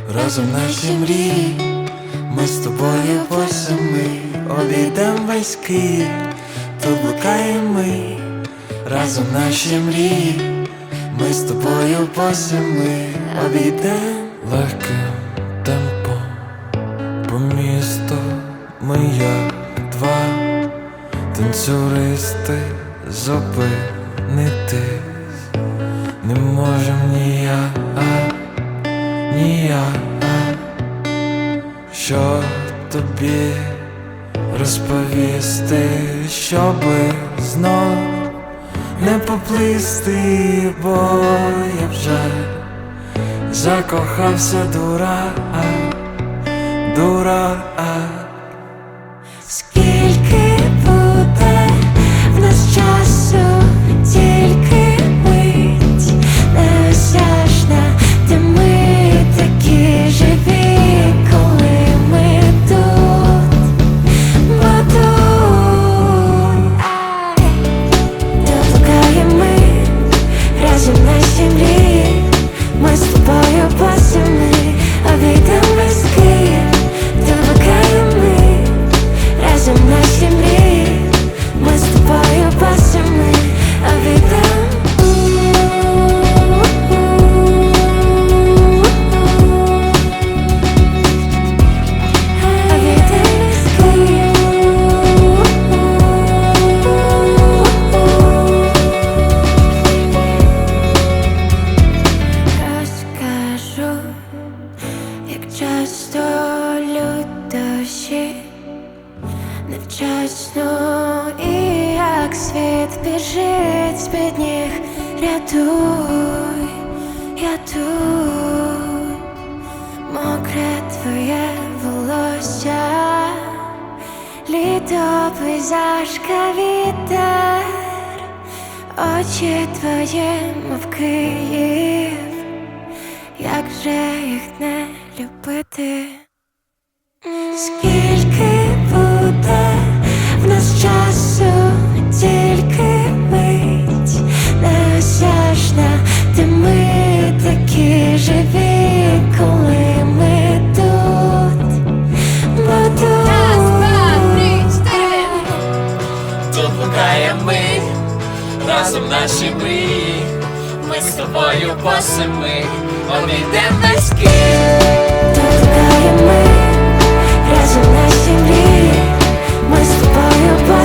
разом наші мрії, ми з тобою по семи обійдем весь Київ, тут блукаємо ми, разом наші мрії, ми з тобою по семи обійдем легким темпом по місту. Ми як два танцюристи, зупинитись не можем ніяк. Що тобі розповісти, щоби знов не поплисти, бо я вже закохався, дурак. Скільки буде в нас часу, тільки мить неосяжна, де ми такі живі, коли ми тут, бо тут доблукаємо ми, разом наші мрії, ми з тобою по семи обійдем весь Київ, доблукаємо ми, разом наші мрії, ми з тобою по семи обійдем. Розкажу, як часто лютощі невчасно, і як світ біжить з-під ніг. Рятуй, я тут, мокре твоє волосся, літо, пейзажка, вітер, очі твої, мов Київ, як же їх не любити? Скільки буде в нас часу, тільки мить неосяжна, де ми такі живі, коли ми тут, бо тут Тут блукаємо ми, разом наші мрії, ми з тобою по семи обійдем весь Київ. доблукаємо ми, разом наші мрії, ми з тобою по